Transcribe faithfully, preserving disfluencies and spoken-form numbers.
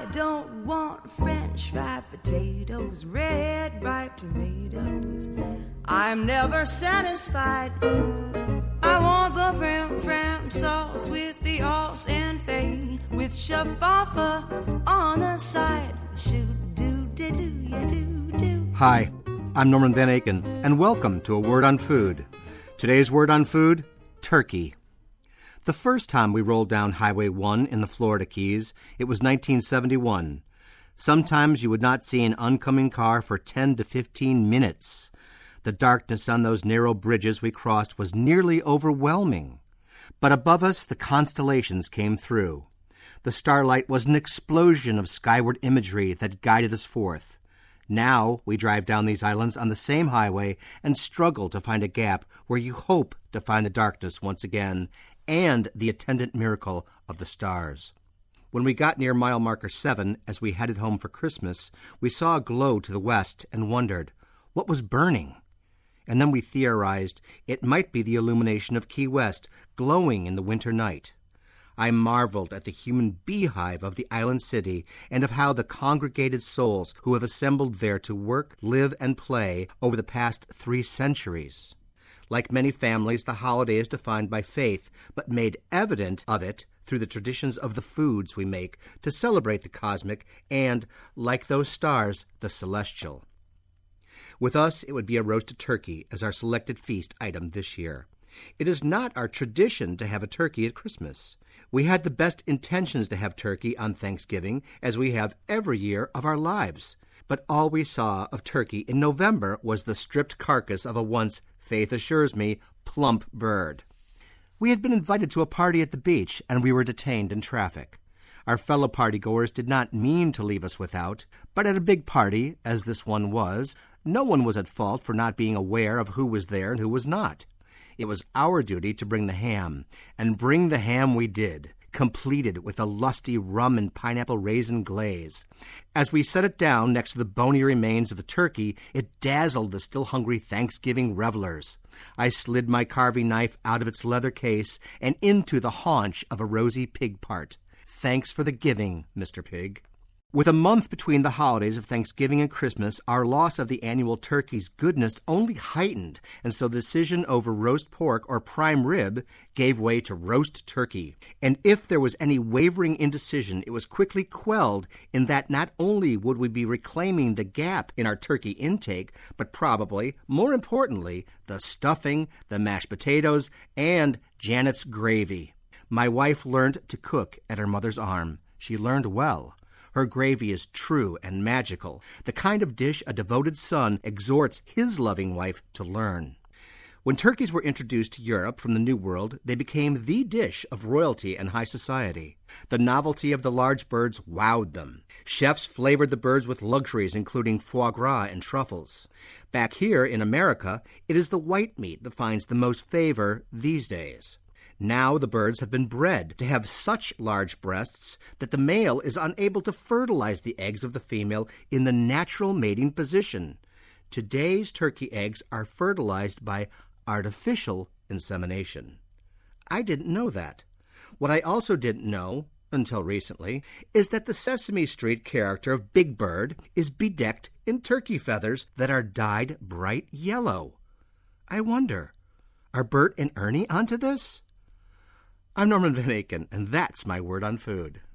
I don't want French fried potatoes, red ripe tomatoes. I'm never satisfied. I want the fram fram sauce with the sauce and fade, with shaffa on the side. Shoot do do do ya do do. Hi, I'm Norman Van Aken, and welcome to A Word on Food. Today's word on food: turkey. The first time we rolled down Highway one in the Florida Keys, it was nineteen seventy-one. Sometimes you would not see an oncoming car for ten to fifteen minutes. The darkness on those narrow bridges we crossed was nearly overwhelming. But above us, the constellations came through. The starlight was an explosion of skyward imagery that guided us forth. Now we drive down these islands on the same highway and struggle to find a gap where you hope to find the darkness once again and the attendant miracle of the stars. When we got near mile marker seven, as we headed home for Christmas, we saw a glow to the west and wondered, what was burning? And then we theorized it might be the illumination of Key West, glowing in the winter night. I marveled at the human beehive of the island city and of how the congregated souls who have assembled there to work, live, and play over the past three centuries. Like many families, the holiday is defined by faith, but made evident of it through the traditions of the foods we make to celebrate the cosmic and, like those stars, the celestial. With us, it would be a roasted turkey as our selected feast item this year. It is not our tradition to have a turkey at Christmas. We had the best intentions to have turkey on Thanksgiving, as we have every year of our lives. But all we saw of turkey in November was the stripped carcass of a once, faith assures me, plump bird. We had been invited to a party at the beach, and we were detained in traffic. Our fellow partygoers did not mean to leave us without, but at a big party, as this one was, no one was at fault for not being aware of who was there and who was not. It was our duty to bring the ham, and bring the ham we did, completed with a lusty rum and pineapple raisin glaze. As we set it down next to the bony remains of the turkey, it dazzled the still hungry Thanksgiving revelers. I slid my carving knife out of its leather case and into the haunch of a rosy pig part. Thanks for the giving, Mister Pig. With a month between the holidays of Thanksgiving and Christmas, our loss of the annual turkey's goodness only heightened, and so the decision over roast pork or prime rib gave way to roast turkey. And if there was any wavering indecision, it was quickly quelled in that not only would we be reclaiming the gap in our turkey intake, but probably, more importantly, the stuffing, the mashed potatoes, and Janet's gravy. My wife learned to cook at her mother's arm. She learned well. Her gravy is true and magical, the kind of dish a devoted son exhorts his loving wife to learn. When turkeys were introduced to Europe from the New World, they became the dish of royalty and high society. The novelty of the large birds wowed them. Chefs flavored the birds with luxuries including foie gras and truffles. Back here in America, it is the white meat that finds the most favor these days. Now the birds have been bred to have such large breasts that the male is unable to fertilize the eggs of the female in the natural mating position. Today's turkey eggs are fertilized by artificial insemination. I didn't know that. What I also didn't know, until recently, is that the Sesame Street character of Big Bird is bedecked in turkey feathers that are dyed bright yellow. I wonder, are Bert and Ernie onto this? I'm Norman Van Aken, and that's my word on food.